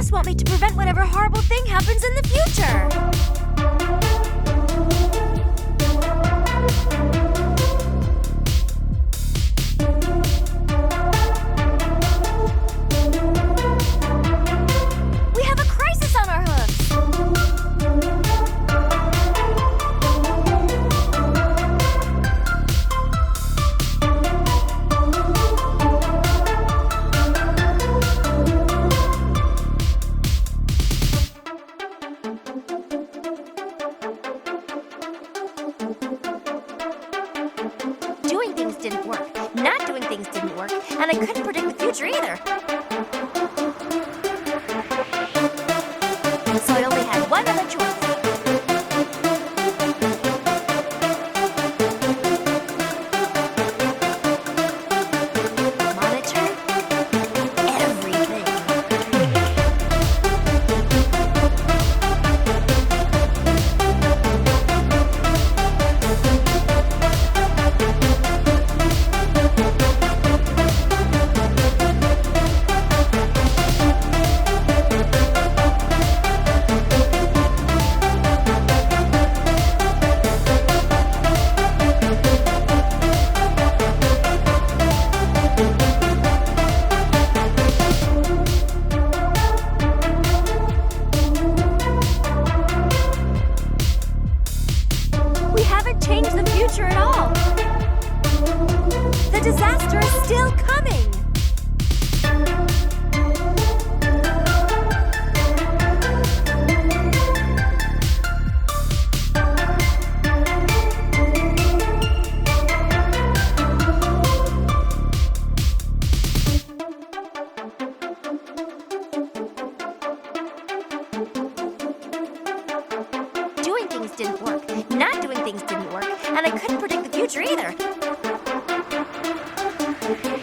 just want me to prevent whatever horrible thing happens in the future. We have a crisis on our hooks. Doing things didn't work. Not doing things didn't work. And I couldn't predict the future either. So I only had one other choice. Monitor everything. We haven't changed the future at all. The disaster is still coming. Doing things didn't work. Not doing things didn't work. And I couldn't predict the future either.